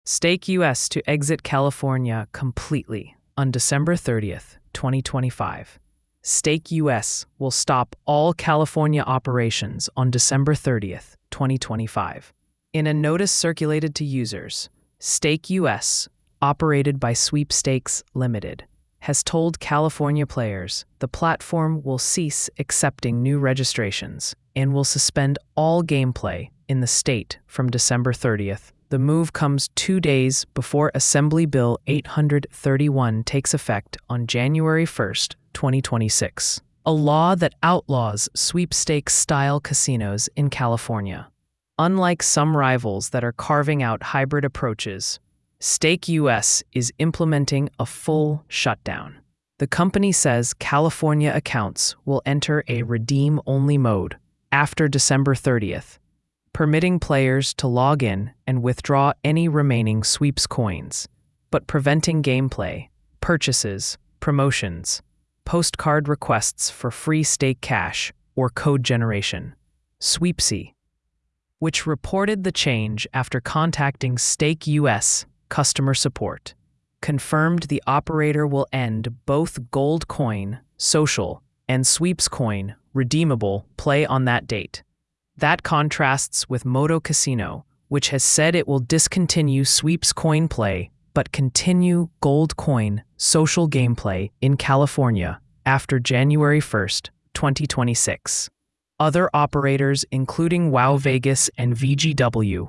Stake US to exit California completely on December 30th, 2025. Stake US will stop all California operations on December 30th, 2025. In a notice circulated to users, Stake US, operated by Sweepstakes Limited, has told California players the platform will cease accepting new registrations and will suspend all gameplay in the state from December 30th. The move comes 2 days before Assembly Bill 831 takes effect on January 1st, 2026, a law that outlaws sweepstakes-style casinos in California. Unlike some rivals that are carving out hybrid approaches, Stake US is implementing a full shutdown. The company says California accounts will enter a redeem-only mode after December 30th, permitting players to log in and withdraw any remaining sweeps coins, but preventing gameplay, purchases, promotions, postcard requests for free stake cash, or code generation. Sweepsy, which reported the change after contacting Stake US customer support, confirmed the operator will end both Gold Coin, social, and Sweeps Coin, redeemable, play on that date. That contrasts with Moto Casino, which has said it will discontinue Sweeps Coin play but continue Gold Coin, social gameplay in California after January 1st, 2026. Other operators, including WoW Vegas and VGW,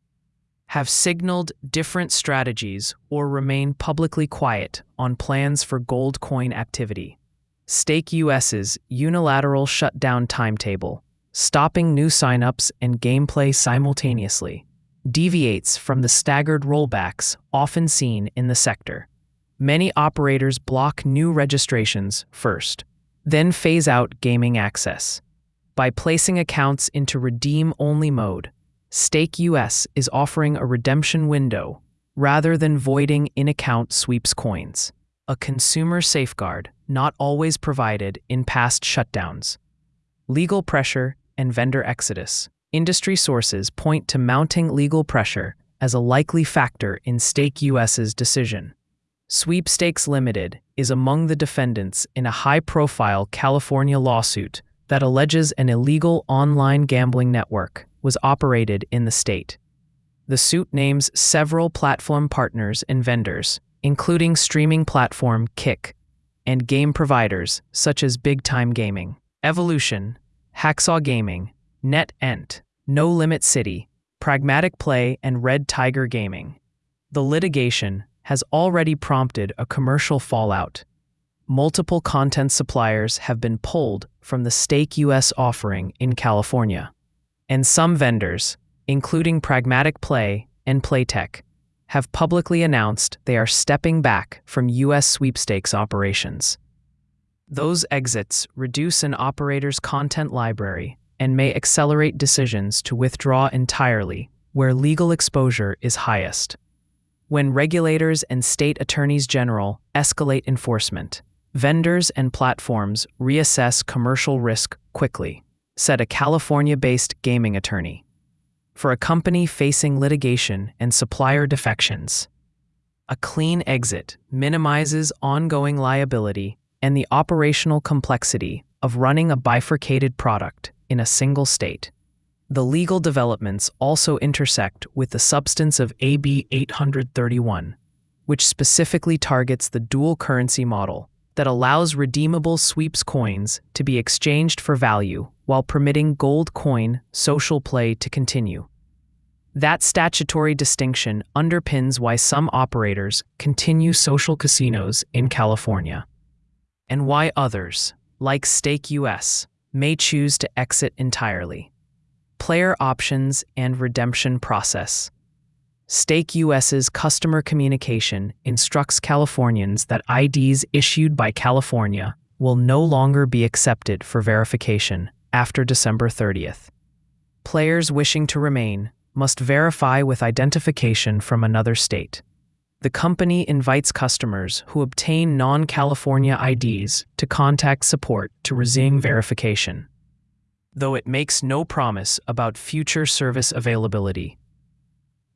have signaled different strategies or remain publicly quiet on plans for Gold Coin activity. Stake US's unilateral shutdown timetable, stopping new signups and gameplay simultaneously, deviates from the staggered rollbacks often seen in the sector. Many operators block new registrations first, then phase out gaming access. By placing accounts into redeem-only mode, Stake US is offering a redemption window rather than voiding in-account sweeps coins, a consumer safeguard not always provided in past shutdowns. Legal pressure and vendor exodus. Industry sources point to mounting legal pressure as a likely factor in Stake US's decision. Sweepstakes Limited is among the defendants in a high-profile California lawsuit that alleges an illegal online gambling network was operated in the state. The suit names several platform partners and vendors, including streaming platform Kick, and game providers such as Big Time Gaming, Evolution, Hacksaw Gaming, NetEnt, No Limit City, Pragmatic Play, and Red Tiger Gaming. The litigation has already prompted a commercial fallout. Multiple content suppliers have been pulled from the Stake US offering in California, and some vendors, including Pragmatic Play and Playtech, have publicly announced they are stepping back from US sweepstakes operations. Those exits reduce an operator's content library and may accelerate decisions to withdraw entirely where legal exposure is highest. When regulators and state attorneys general escalate enforcement, vendors and platforms reassess commercial risk quickly, said a California-based gaming attorney. For a company facing litigation and supplier defections, a clean exit minimizes ongoing liability and the operational complexity of running a bifurcated product in a single state. The legal developments also intersect with the substance of AB 831, which specifically targets the dual currency model that allows redeemable sweeps coins to be exchanged for value while permitting Gold Coin social play to continue. That statutory distinction underpins why some operators continue social casinos in California, and why others, like Stake US, may choose to exit entirely. Player options and redemption process. Stake US's customer communication instructs Californians that IDs issued by California will no longer be accepted for verification after December 30th. Players wishing to remain must verify with identification from another state. The company invites customers who obtain non-California IDs to contact support to resume verification, though it makes no promise about future service availability.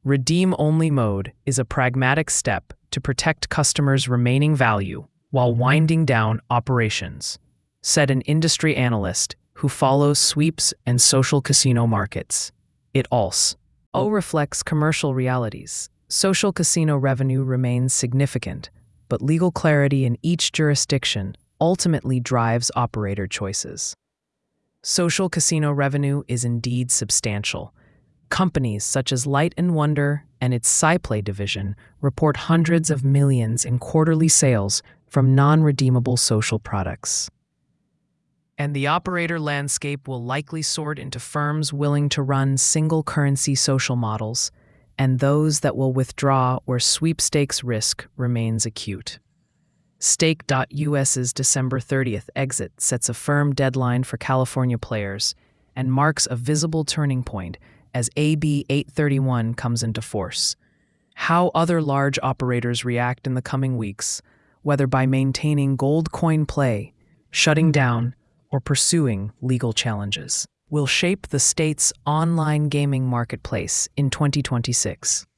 Redeem-only mode is a pragmatic step to protect customers' remaining value while winding down operations, said an industry analyst who follows sweeps and social casino markets. It also reflects commercial realities. Social casino revenue remains significant, but legal clarity in each jurisdiction ultimately drives operator choices. Social casino revenue is indeed substantial. Companies such as Light & Wonder and its SciPlay division report hundreds of millions in quarterly sales from non-redeemable social products. And the operator landscape will likely sort into firms willing to run single-currency social models and those that will withdraw where sweepstakes risk remains acute. Stake.US's December 30th exit sets a firm deadline for California players and marks a visible turning point as AB 831 comes into force. How other large operators react in the coming weeks, whether by maintaining gold coin play, shutting down, or pursuing legal challenges, will shape the state's online gaming marketplace in 2026.